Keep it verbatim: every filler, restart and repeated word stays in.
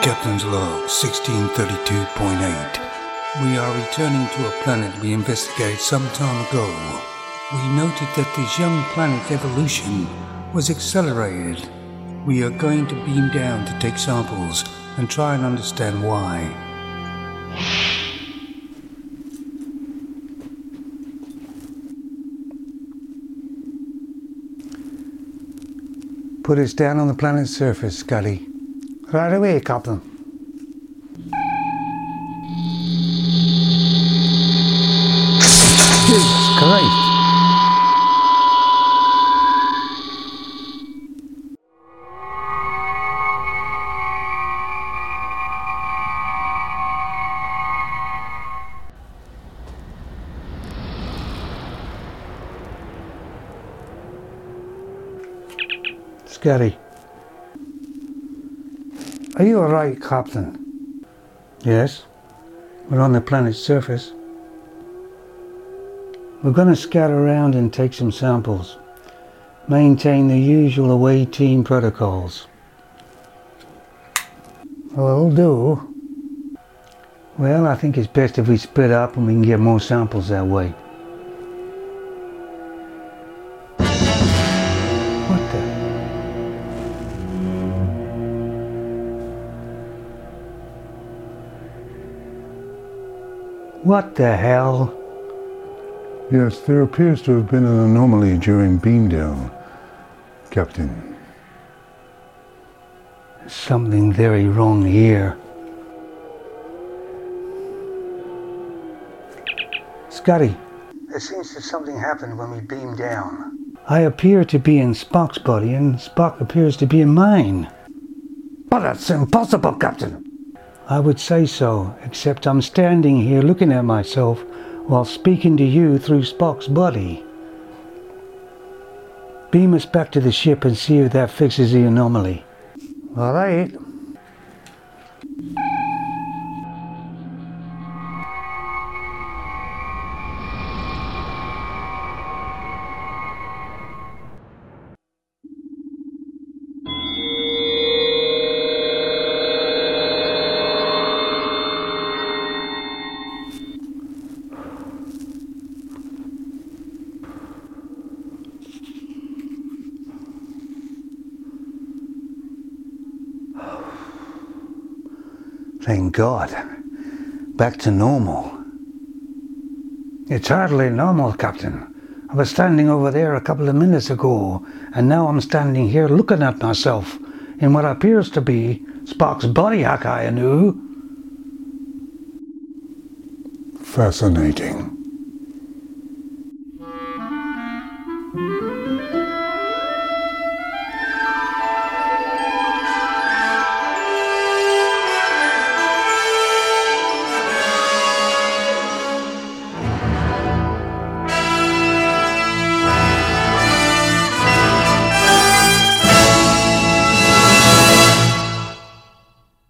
Captain's Log sixteen thirty-two point eight. We are returning to a planet we investigated some time ago. We noted that this young planet's evolution was accelerated. We are going to beam down to take samples and try and understand why. Put us down on the planet's surface, Scotty. Right away, Captain. Jesus Christ! Scotty. Are you alright, Captain? Yes. We're on the planet's surface. We're going to scout around and take some samples. Maintain the usual away team protocols. Will do. Well, I think it's best if we split up and we can get more samples that way. What the? What the hell? Yes, there appears to have been an anomaly during beam down, Captain. Something very wrong here. Scotty, there seems to something happened when we beam down. I appear to be in Spock's body and Spock appears to be in mine. But that's impossible, Captain. I would say so, except I'm standing here looking at myself while speaking to you through Spock's body. Beam us back to the ship and see if that fixes the anomaly. All right. Thank God. Back to normal. It's hardly normal, Captain. I was standing over there a couple of minutes ago, and now I'm standing here looking at myself in what appears to be Spock's body hack I knew. Fascinating.